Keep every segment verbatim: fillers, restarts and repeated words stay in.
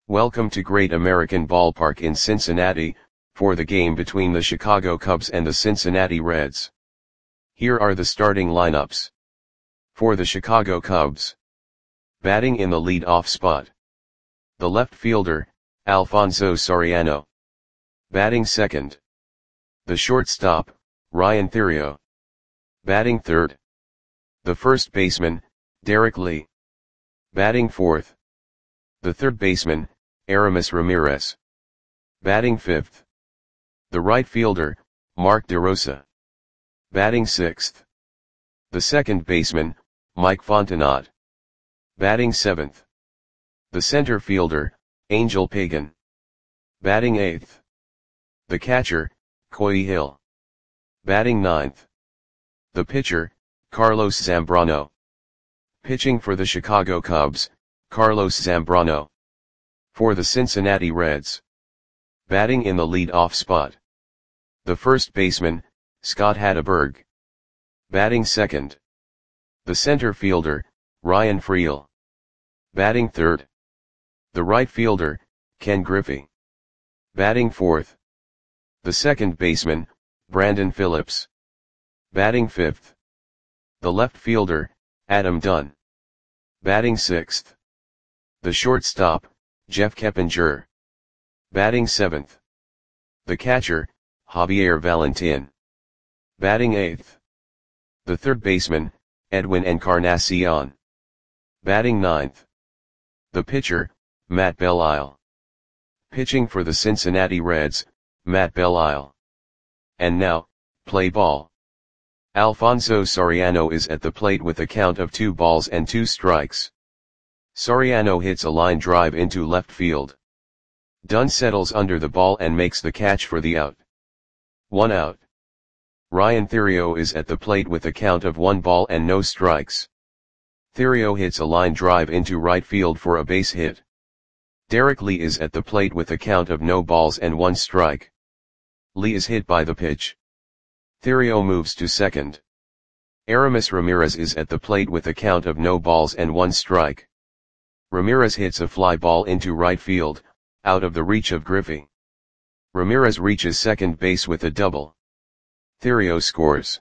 Welcome to Great American Ballpark in Cincinnati, for the game between the Chicago Cubs and the Cincinnati Reds. Here are the starting lineups. For the Chicago Cubs. Batting in the lead-off spot. The left fielder, Alfonso Soriano. Batting second. The shortstop, Ryan Theriot. Batting third. The first baseman, Derek Lee. Batting fourth. The third baseman, Aramis Ramirez. Batting fifth. The right fielder, Mark DeRosa. Batting sixth. The second baseman, Mike Fontenot. Batting seventh. The center fielder, Angel Pagan. Batting eighth. The catcher, Coy Hill. Batting ninth. The pitcher, Carlos Zambrano. Pitching for the Chicago Cubs, Carlos Zambrano. For the Cincinnati Reds. Batting in the lead-off spot. The first baseman, Scott Hatteberg. Batting second. The center fielder, Ryan Freel. Batting third. The right fielder, Ken Griffey. Batting fourth. The second baseman, Brandon Phillips. Batting fifth. The left fielder, Adam Dunn. Batting sixth. The shortstop, Jeff Keppinger. Batting seventh. The catcher, Javier Valentin. Batting eighth. The third baseman, Edwin Encarnacion. Batting ninth. The pitcher, Matt Belisle. Pitching for the Cincinnati Reds, Matt Belisle. And now, play ball. Alfonso Soriano is at the plate with a count of two balls and two strikes. Soriano hits a line drive into left field. Dunn settles under the ball and makes the catch for the out. One out. Ryan Theriot is at the plate with a count of one ball and no strikes. Theriot hits a line drive into right field for a base hit. Derek Lee is at the plate with a count of no balls and one strike. Lee is hit by the pitch. Theriot moves to second. Aramis Ramirez is at the plate with a count of no balls and one strike. Ramirez hits a fly ball into right field, out of the reach of Griffey. Ramirez reaches second base with a double. Theriot scores.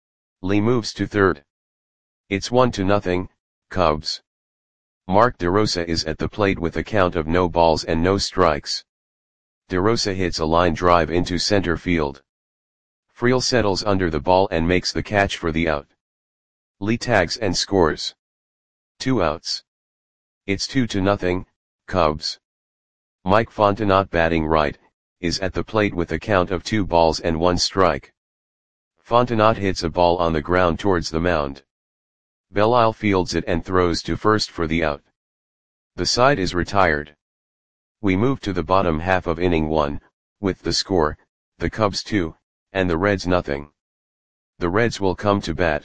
Lee moves to third. It's one to nothing, Cubs. Mark DeRosa is at the plate with a count of no balls and no strikes. DeRosa hits a line drive into center field. Freel settles under the ball and makes the catch for the out. Lee tags and scores. Two outs. It's two to nothing, Cubs. Mike Fontenot, batting right, is at the plate with a count of two balls and one strike. Fontenot hits a ball on the ground towards the mound. Belisle fields it and throws to first for the out. The side is retired. We move to the bottom half of inning one, with the score, the Cubs two, and the Reds nothing. The Reds will come to bat.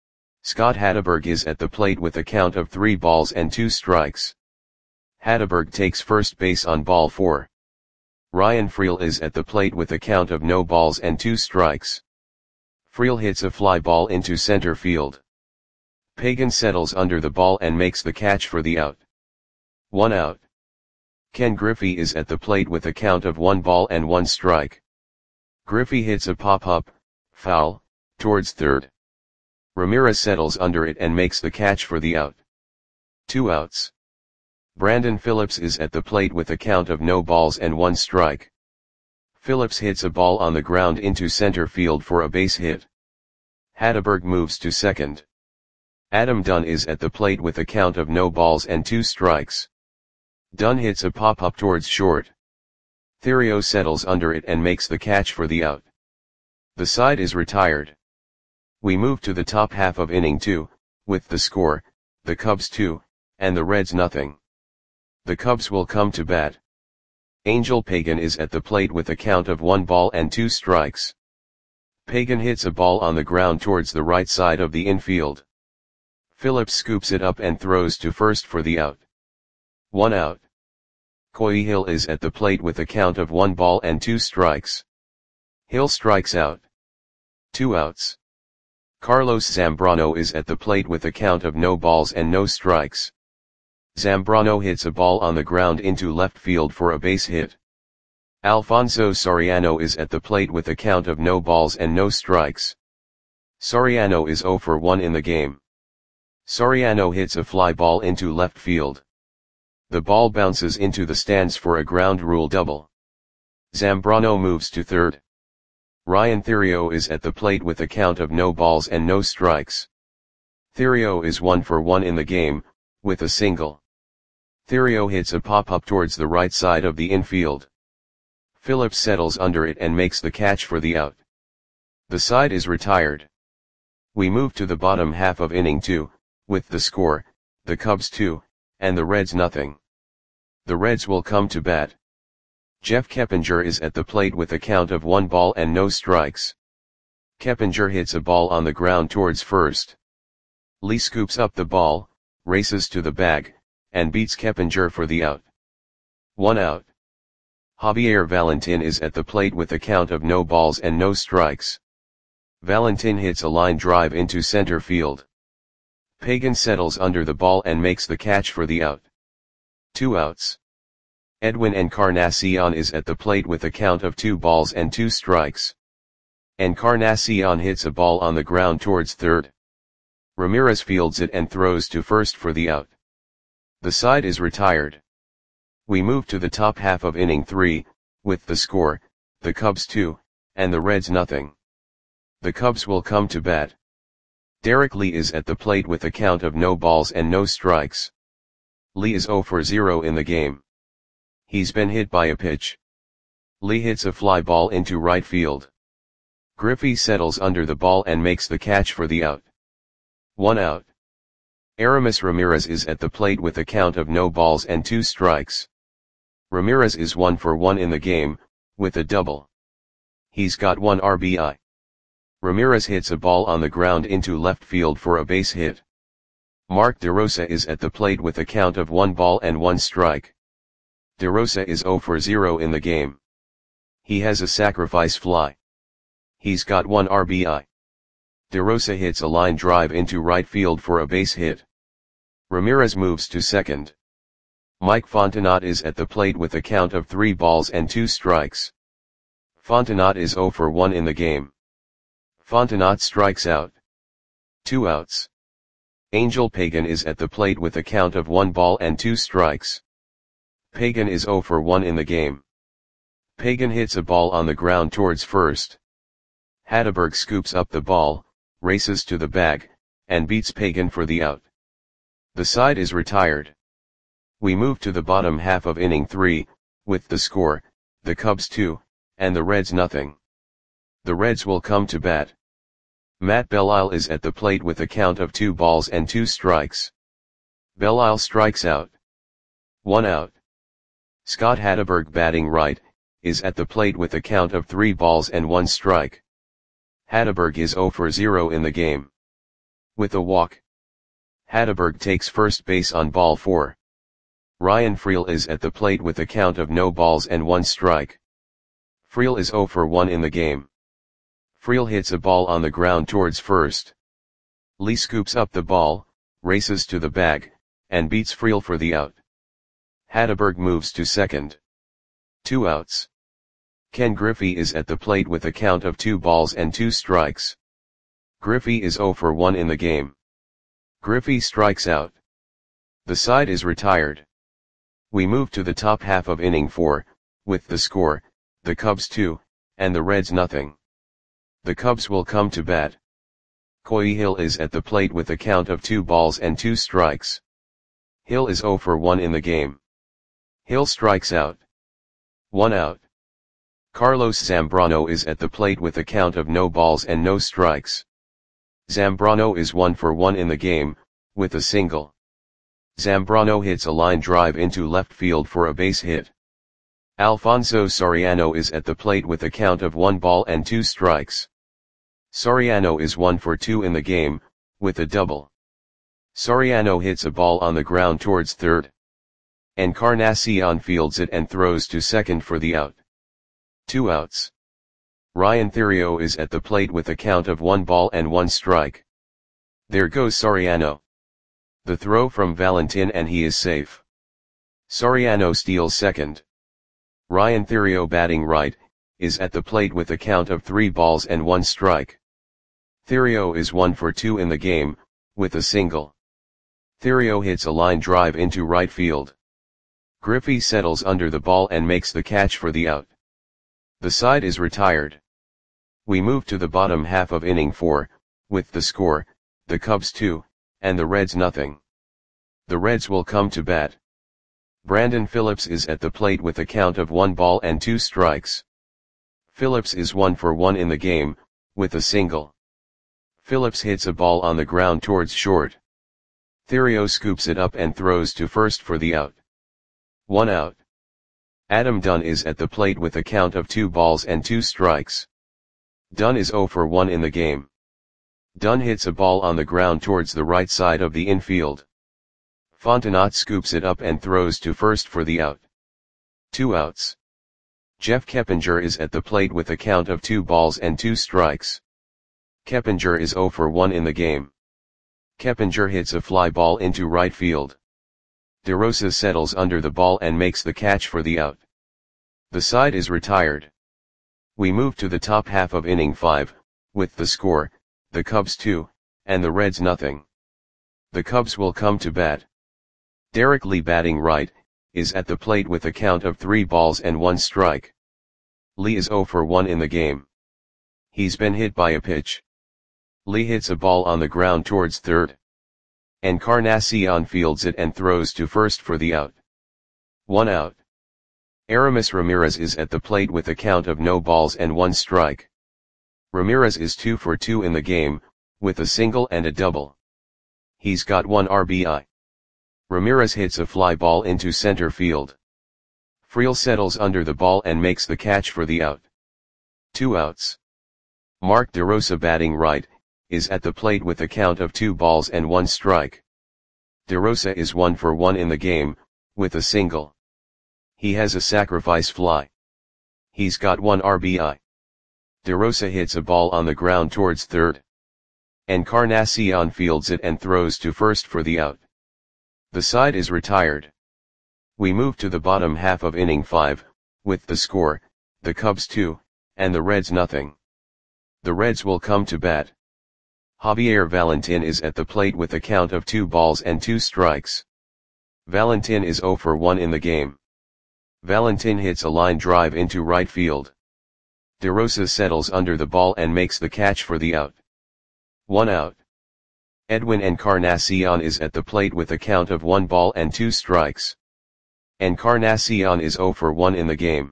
Scott Hatteberg is at the plate with a count of three balls and two strikes. Hatteberg takes first base on ball four. Ryan Freel is at the plate with a count of no balls and two strikes. Freel hits a fly ball into center field. Pagan settles under the ball and makes the catch for the out. One out. Ken Griffey is at the plate with a count of one ball and one strike. Griffey hits a pop-up, foul, towards third. Ramirez settles under it and makes the catch for the out. Two outs. Brandon Phillips is at the plate with a count of no balls and one strike. Phillips hits a ball on the ground into center field for a base hit. Hatteberg moves to second. Adam Dunn is at the plate with a count of no balls and two strikes. Dunn hits a pop-up towards short. Theriot settles under it and makes the catch for the out. The side is retired. We move to the top half of inning two, with the score, the Cubs two, and the Reds nothing. The Cubs will come to bat. Angel Pagan is at the plate with a count of one ball and two strikes. Pagan hits a ball on the ground towards the right side of the infield. Phillips scoops it up and throws to first for the out. One out. Coy Hill is at the plate with a count of one ball and two strikes. Hill strikes out. Two outs. Carlos Zambrano is at the plate with a count of no balls and no strikes. Zambrano hits a ball on the ground into left field for a base hit. Alfonso Soriano is at the plate with a count of no balls and no strikes. Soriano is zero for one in the game. Soriano hits a fly ball into left field. The ball bounces into the stands for a ground rule double. Zambrano moves to third. Ryan Theriot is at the plate with a count of no balls and no strikes. Theriot is one for one in the game, with a single. Theriot hits a pop-up towards the right side of the infield. Phillips settles under it and makes the catch for the out. The side is retired. We move to the bottom half of inning two, with the score, the Cubs two, and the Reds nothing. The Reds will come to bat. Jeff Keppinger is at the plate with a count of one ball and no strikes. Keppinger hits a ball on the ground towards first. Lee scoops up the ball, races to the bag, and beats Keppinger for the out. One out. Javier Valentin is at the plate with a count of no balls and no strikes. Valentin hits a line drive into center field. Pagan settles under the ball and makes the catch for the out. Two outs. Edwin Encarnacion is at the plate with a count of two balls and two strikes. Encarnacion hits a ball on the ground towards third. Ramirez fields it and throws to first for the out. The side is retired. We move to the top half of inning three, with the score, the Cubs two, and the Reds nothing. The Cubs will come to bat. Derek Lee is at the plate with a count of no balls and no strikes. Lee is zero for zero in the game. He's been hit by a pitch. Lee hits a fly ball into right field. Griffey settles under the ball and makes the catch for the out. One out. Aramis Ramirez is at the plate with a count of no balls and two strikes. Ramirez is one for one in the game, with a double. He's got one R B I. Ramirez hits a ball on the ground into left field for a base hit. Mark DeRosa is at the plate with a count of one ball and one strike. DeRosa is zero for zero in the game. He has a sacrifice fly. He's got one R B I. DeRosa hits a line drive into right field for a base hit. Ramirez moves to second. Mike Fontenot is at the plate with a count of three balls and two strikes. Fontenot is zero for one in the game. Fontenot strikes out. Two outs. Angel Pagan is at the plate with a count of one ball and two strikes. Pagan is zero for one in the game. Pagan hits a ball on the ground towards first. Hatteberg scoops up the ball, races to the bag, and beats Pagan for the out. The side is retired. We move to the bottom half of inning three, with the score, the Cubs two, and the Reds nothing. The Reds will come to bat. Matt Belisle is at the plate with a count of two balls and two strikes. Belisle strikes out. One out. Scott Hatteberg, batting right, is at the plate with a count of three balls and one strike. Hatteberg is zero for zero in the game. With a walk. Hatteberg takes first base on ball four. Ryan Freel is at the plate with a count of no balls and one strike. Freel is zero for one in the game. Freel hits a ball on the ground towards first. Lee scoops up the ball, races to the bag, and beats Freel for the out. Hatteberg moves to second. Two outs. Ken Griffey is at the plate with a count of two balls and two strikes. Griffey is zero for one in the game. Griffey strikes out. The side is retired. We move to the top half of inning four, with the score, the Cubs two, and the Reds nothing. The Cubs will come to bat. Coy Hill is at the plate with a count of two balls and two strikes. Hill is zero for one in the game. Hill strikes out. One out. Carlos Zambrano is at the plate with a count of no balls and no strikes. Zambrano is one for one in the game, with a single. Zambrano hits a line drive into left field for a base hit. Alfonso Soriano is at the plate with a count of one ball and two strikes. Soriano is one for two in the game, with a double. Soriano hits a ball on the ground towards third. Encarnacion fields it and throws to second for the out. Two outs. Ryan Theriot is at the plate with a count of one ball and one strike. There goes Soriano. The throw from Valentin and he is safe. Soriano steals second. Ryan Theriot batting right, is at the plate with a count of three balls and one strike. Theriot is one for two in the game, with a single. Theriot hits a line drive into right field. Griffey settles under the ball and makes the catch for the out. The side is retired. We move to the bottom half of inning four, with the score, the Cubs two, and the Reds nothing. The Reds will come to bat. Brandon Phillips is at the plate with a count of one ball and two strikes. Phillips is one for one in the game, with a single. Phillips hits a ball on the ground towards short. Theriot scoops it up and throws to first for the out. One out. Adam Dunn is at the plate with a count of two balls and two strikes. Dunn is zero for one in the game. Dunn hits a ball on the ground towards the right side of the infield. Fontenot scoops it up and throws to first for the out. Two outs. Jeff Keppinger is at the plate with a count of two balls and two strikes. Keppinger is zero for one in the game. Keppinger hits a fly ball into right field. DeRosa settles under the ball and makes the catch for the out. The side is retired. We move to the top half of inning five, with the score, the Cubs two, and the Reds nothing. The Cubs will come to bat. Derek Lee batting right, is at the plate with a count of three balls and one strike. Lee is zero for one in the game. He's been hit by a pitch. Lee hits a ball on the ground towards third. Encarnacion fields it and throws to first for the out. One out. Aramis Ramirez is at the plate with a count of no balls and one strike. Ramirez is two for two in the game, with a single and a double. He's got one R B I. Ramirez hits a fly ball into center field. Friel settles under the ball and makes the catch for the out. Two outs. Mark DeRosa batting right, is at the plate with a count of two balls and one strike. DeRosa is one for one in the game, with a single. He has a sacrifice fly. He's got one R B I. DeRosa hits a ball on the ground towards third. Encarnacion fields it and throws to first for the out. The side is retired. We move to the bottom half of inning five, with the score, the Cubs two, and the Reds nothing. The Reds will come to bat. Javier Valentin is at the plate with a count of two balls and two strikes. Valentin is zero for one in the game. Valentin hits a line drive into right field. DeRosa settles under the ball and makes the catch for the out. One out. Edwin Encarnacion is at the plate with a count of one ball and two strikes. Encarnacion is zero for one in the game.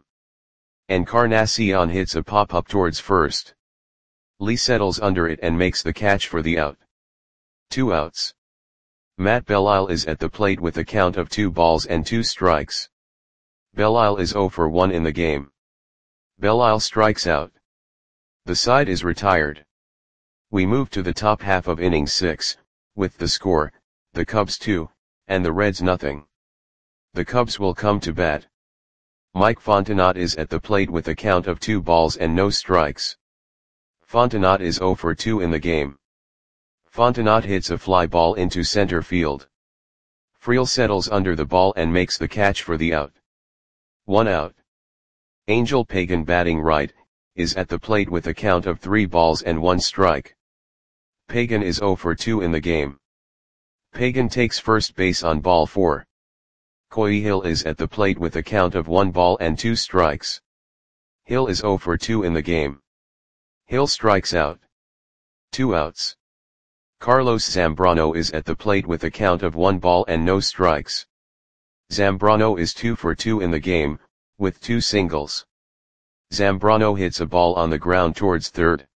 Encarnacion hits a pop-up towards first. Lee settles under it and makes the catch for the out. Two outs. Matt Belisle is at the plate with a count of two balls and two strikes. Belisle is zero for one in the game. Belisle strikes out. The side is retired. We move to the top half of inning six, with the score, the Cubs two, and the Reds nothing. The Cubs will come to bat. Mike Fontenot is at the plate with a count of two balls and no strikes. Fontenot is zero for two in the game. Fontenot hits a fly ball into center field. Friel settles under the ball and makes the catch for the out. One out. Angel Pagan batting right, is at the plate with a count of three balls and one strike. Pagan is zero for two in the game. Pagan takes first base on ball four. Coy Hill is at the plate with a count of one ball and two strikes. Hill is zero for two in the game. Hill strikes out. Two outs. Carlos Zambrano is at the plate with a count of one ball and no strikes. Zambrano is two for two in the game, with two singles. Zambrano hits a ball on the ground towards third.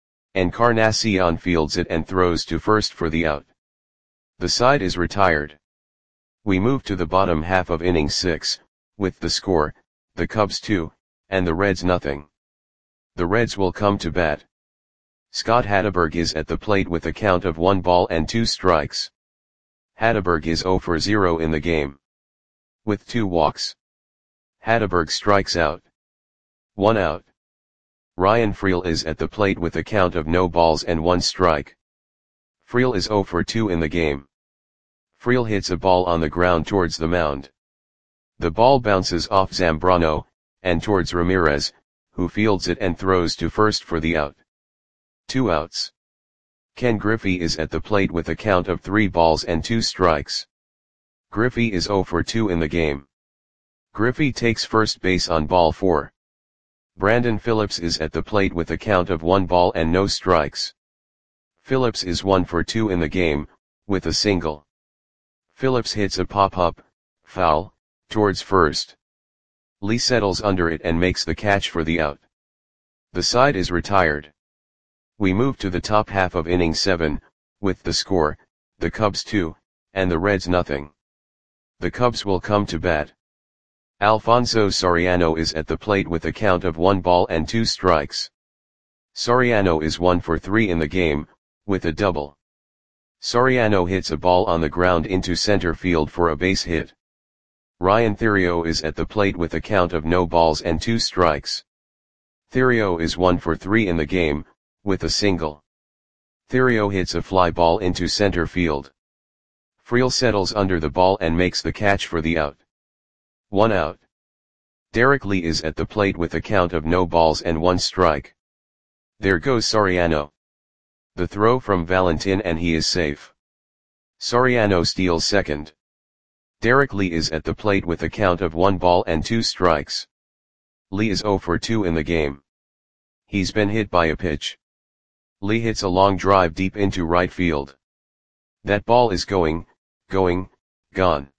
Encarnacion fields it and throws to first for the out. The side is retired. We move to the bottom half of inning six, with the score, the Cubs two, and the Reds nothing. The Reds will come to bat. Scott Hatteberg is at the plate with a count of one ball and two strikes. Hatteberg is zero for zero in the game. With two walks. Hatteberg strikes out. One out. Ryan Friel is at the plate with a count of no balls and one strike. Friel is zero for two in the game. Friel hits a ball on the ground towards the mound. The ball bounces off Zambrano, and towards Ramirez, who fields it and throws to first for the out. Two outs. Ken Griffey is at the plate with a count of three balls and two strikes. Griffey is oh for two in the game. Griffey takes first base on ball four. Brandon Phillips is at the plate with a count of one ball and no strikes. Phillips is one for two in the game, with a single. Phillips hits a pop-up, foul, towards first. Lee settles under it and makes the catch for the out. The side is retired. We move to the top half of inning seven, with the score, the Cubs two, and the Reds nothing. The Cubs will come to bat. Alfonso Soriano is at the plate with a count of one ball and two strikes. Soriano is one for three in the game, with a double. Soriano hits a ball on the ground into center field for a base hit. Ryan Theriot is at the plate with a count of no balls and two strikes. Theriot is one for three in the game, with a single. Theriot hits a fly ball into center field. Friel settles under the ball and makes the catch for the out. One out. Derek Lee is at the plate with a count of no balls and one strike. There goes Soriano. The throw from Valentin and he is safe. Soriano steals second. Derek Lee is at the plate with a count of one ball and two strikes. Lee is oh for two in the game. He's been hit by a pitch. Lee hits a long drive deep into right field. That ball is going, going, gone.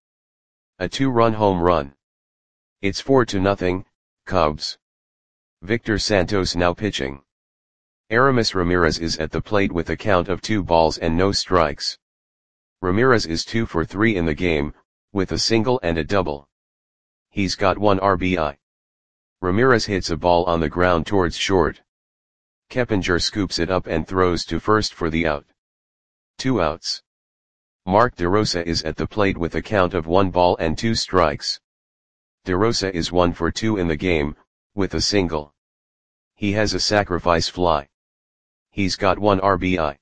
A two-run home run. It's four to nothing, Cubs. Victor Santos now pitching. Aramis Ramirez is at the plate with a count of two balls and no strikes. Ramirez is two for three in the game, with a single and a double. He's got one R B I. Ramirez hits a ball on the ground towards short. Keppinger scoops it up and throws to first for the out. Two outs. Mark DeRosa is at the plate with a count of one ball and two strikes. DeRosa is one for two in the game, with a single. He has a sacrifice fly. He's got one R B I.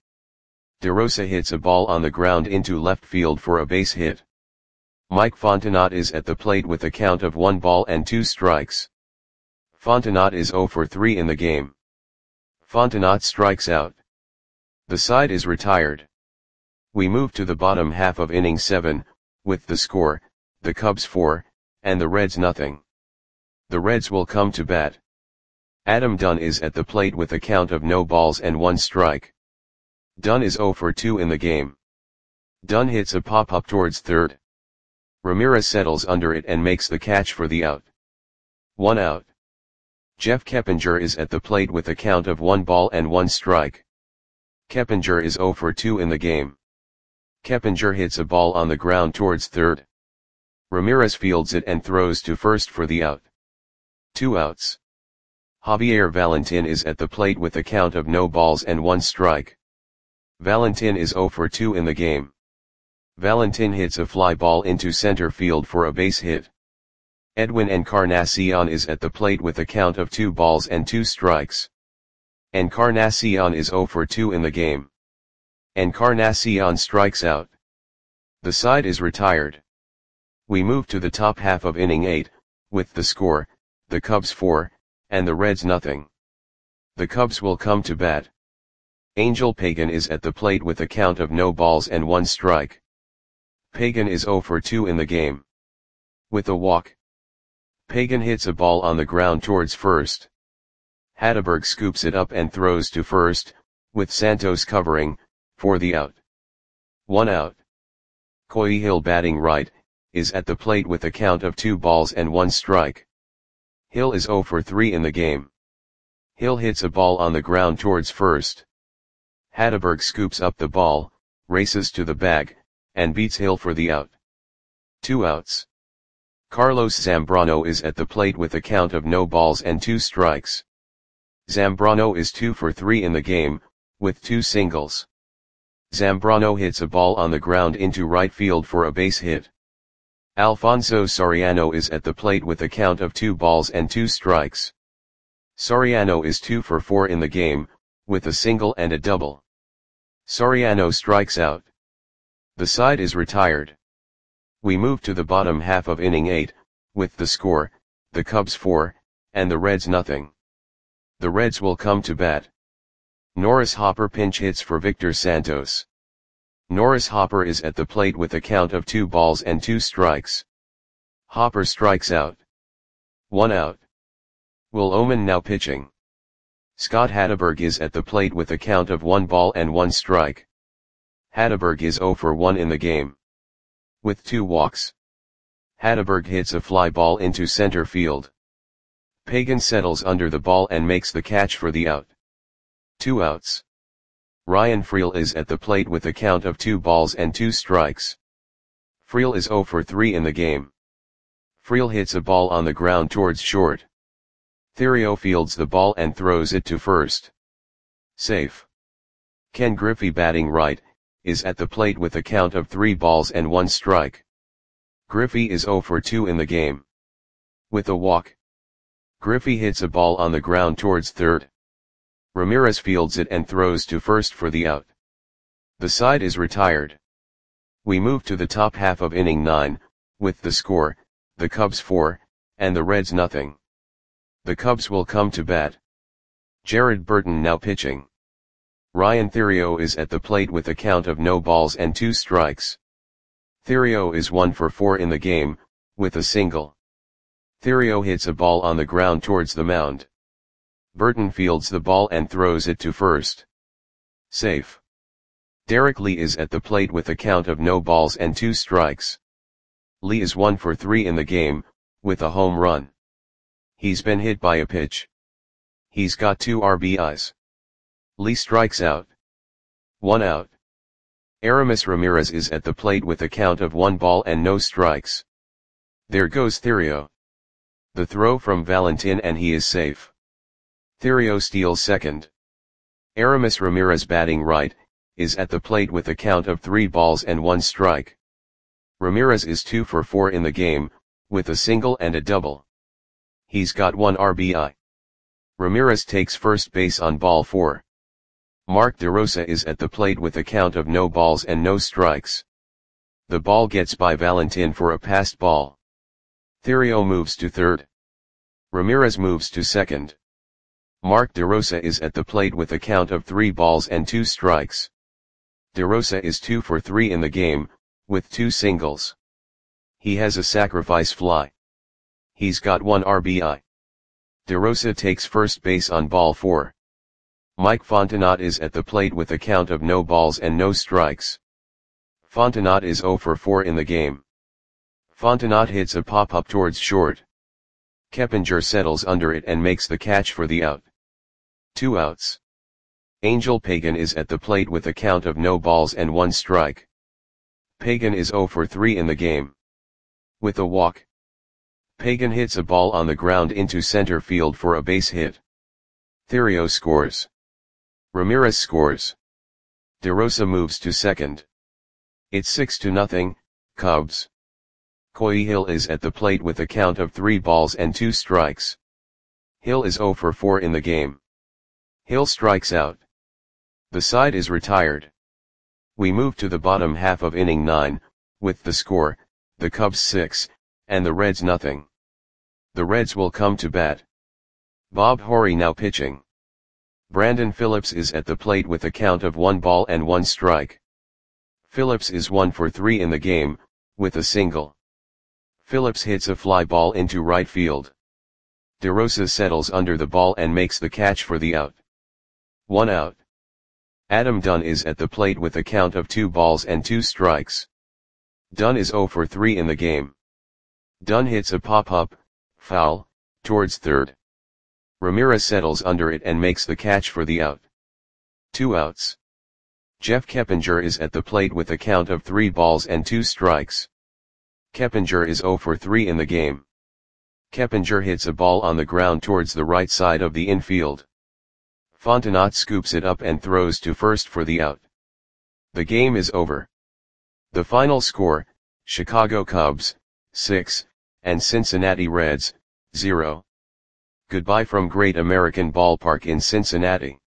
DeRosa hits a ball on the ground into left field for a base hit. Mike Fontenot is at the plate with a count of one ball and two strikes. Fontenot is oh for three in the game. Fontenot strikes out. The side is retired. We move to the bottom half of inning seven, with the score, the Cubs four, and the Reds nothing. The Reds will come to bat. Adam Dunn is at the plate with a count of no balls and one strike. Dunn is oh for two in the game. Dunn hits a pop-up towards third. Ramirez settles under it and makes the catch for the out. One out. Jeff Keppinger is at the plate with a count of one ball and one strike. Keppinger is oh for two in the game. Keppinger hits a ball on the ground towards third. Ramirez fields it and throws to first for the out. Two outs. Javier Valentin is at the plate with a count of no balls and one strike. Valentin is oh for two in the game. Valentin hits a fly ball into center field for a base hit. Edwin Encarnacion is at the plate with a count of two balls and two strikes. Encarnacion is oh for two in the game. Encarnacion strikes out. The side is retired. We move to the top half of inning eight, with the score, the Cubs four, and the Reds nothing. The Cubs will come to bat. Angel Pagan is at the plate with a count of no balls and one strike. Pagan is oh for two in the game. With a walk. Pagan hits a ball on the ground towards first. Hatteberg scoops it up and throws to first, with Santos covering, for the out. One out. Coy Hill batting right, is at the plate with a count of two balls and one strike. Hill is oh for three in the game. Hill hits a ball on the ground towards first. Hatteberg scoops up the ball, races to the bag, and beats Hill for the out. Two outs. Carlos Zambrano is at the plate with a count of no balls and two strikes. Zambrano is two for three in the game, with two singles. Zambrano hits a ball on the ground into right field for a base hit. Alfonso Soriano is at the plate with a count of two balls and two strikes. Soriano is two for four in the game, with a single and a double. Soriano strikes out. The side is retired. We move to the bottom half of inning eight, with the score, the Cubs four, and the Reds nothing. The Reds will come to bat. Norris Hopper pinch hits for Victor Santos. Norris Hopper is at the plate with a count of two balls and two strikes. Hopper strikes out. One out. Will Oman now pitching. Scott Hatteberg is at the plate with a count of one ball and one strike. Hatteberg is zero for one in the game. With two walks. Hatteberg hits a fly ball into center field. Pagan settles under the ball and makes the catch for the out. Two outs. Ryan Freel is at the plate with a count of two balls and two strikes. Freel is zero for three in the game. Freel hits a ball on the ground towards short. Theriot fields the ball and throws it to first. Safe. Ken Griffey batting right, is at the plate with a count of three balls and one strike. Griffey is zero for two in the game. With a walk. Griffey hits a ball on the ground towards third. Ramirez fields it and throws to first for the out. The side is retired. We move to the top half of inning nine, with the score, the Cubs four, and the Reds nothing. The Cubs will come to bat. Jared Burton now pitching. Ryan Theriot is at the plate with a count of no balls and two strikes. Theriot is one for four in the game, with a single. Theriot hits a ball on the ground towards the mound. Burton fields the ball and throws it to first. Safe. Derek Lee is at the plate with a count of no balls and two strikes. Lee is one for three in the game, with a home run. He's been hit by a pitch. He's got two R B Is. Lee strikes out. One out. Aramis Ramirez is at the plate with a count of one ball and no strikes. There goes Theriot. The throw from Valentin and he is safe. Theriot steals second. Aramis Ramirez batting right, is at the plate with a count of three balls and one strike. Ramirez is two for four in the game, with a single and a double. He's got one R B I. Ramirez takes first base on ball four. Mark DeRosa is at the plate with a count of no balls and no strikes. The ball gets by Valentin for a passed ball. Theriot moves to third. Ramirez moves to second. Mark DeRosa is at the plate with a count of three balls and two strikes. DeRosa is two for three in the game, with two singles. He has a sacrifice fly. He's got one R B I. DeRosa takes first base on ball four. Mike Fontenot is at the plate with a count of no balls and no strikes. Fontenot is zero for four in the game. Fontenot hits a pop-up towards short. Keppinger settles under it and makes the catch for the out. Two outs. Angel Pagan is at the plate with a count of no balls and one strike. Pagan is zero for three in the game. With a walk. Pagan hits a ball on the ground into center field for a base hit. Theriot scores. Ramirez scores. DeRosa moves to second. It's six to nothing, Cubs. Coy Hill is at the plate with a count of three balls and two strikes. Hill is zero for four in the game. Hill strikes out. The side is retired. We move to the bottom half of inning nine, with the score, the Cubs six, and the Reds nothing. The Reds will come to bat. Bob Horry now pitching. Brandon Phillips is at the plate with a count of one ball and one strike. Phillips is one for three in the game, with a single. Phillips hits a fly ball into right field. DeRosa settles under the ball and makes the catch for the out. One out. Adam Dunn is at the plate with a count of two balls and two strikes. Dunn is zero for three in the game. Dunn hits a pop-up, foul, towards third. Ramirez settles under it and makes the catch for the out. Two outs. Jeff Keppinger is at the plate with a count of three balls and two strikes. Keppinger is zero for three in the game. Keppinger hits a ball on the ground towards the right side of the infield. Fontenot scoops it up and throws to first for the out. The game is over. The final score, Chicago Cubs, six, and Cincinnati Reds, zero. Goodbye from Great American Ballpark in Cincinnati.